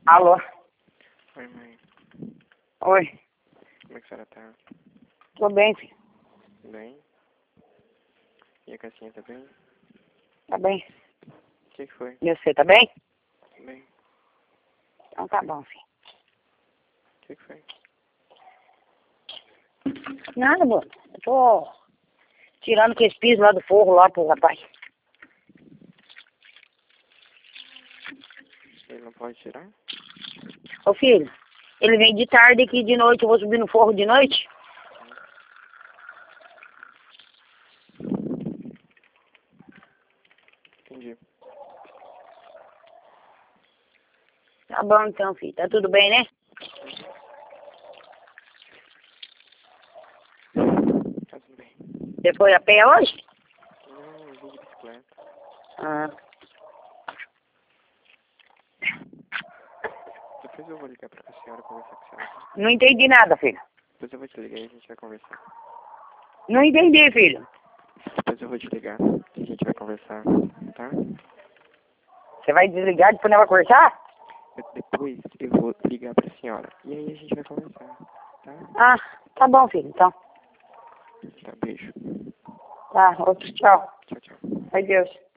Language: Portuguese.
Alô? Oi, mãe. Oi. Como é que a senhora tá? Tô bem, filho. Bem? E a Cassinha tá bem? Tá bem. O que foi? E você, tá bem? Bem. Então tá bom, filho. O que foi? Nada, moço. Eu tô tirando aqueles pisos lá do forro lá pro rapaz. Ele não pode tirar? Ô, filho, ele vem de tarde aqui de noite. Eu vou subir no forro de noite. Entendi. Tá bom então, filho. Tá tudo bem, né? Tá tudo bem. Você foi a pé hoje? Não, eu vim de bicicleta. Ah. Depois eu vou ligar pra senhora conversar com a senhora, tá? Não entendi nada, filho. Depois eu vou te ligar e a gente vai conversar. Não entendi, filho. Depois eu vou te ligar e a gente vai conversar, tá? Você vai desligar e depois não vai conversar? Depois eu vou ligar pra senhora e aí a gente vai conversar, tá? Ah, tá bom, filho. Então. Tá, beijo. Tá, outro tchau. Tchau, tchau. Adeus.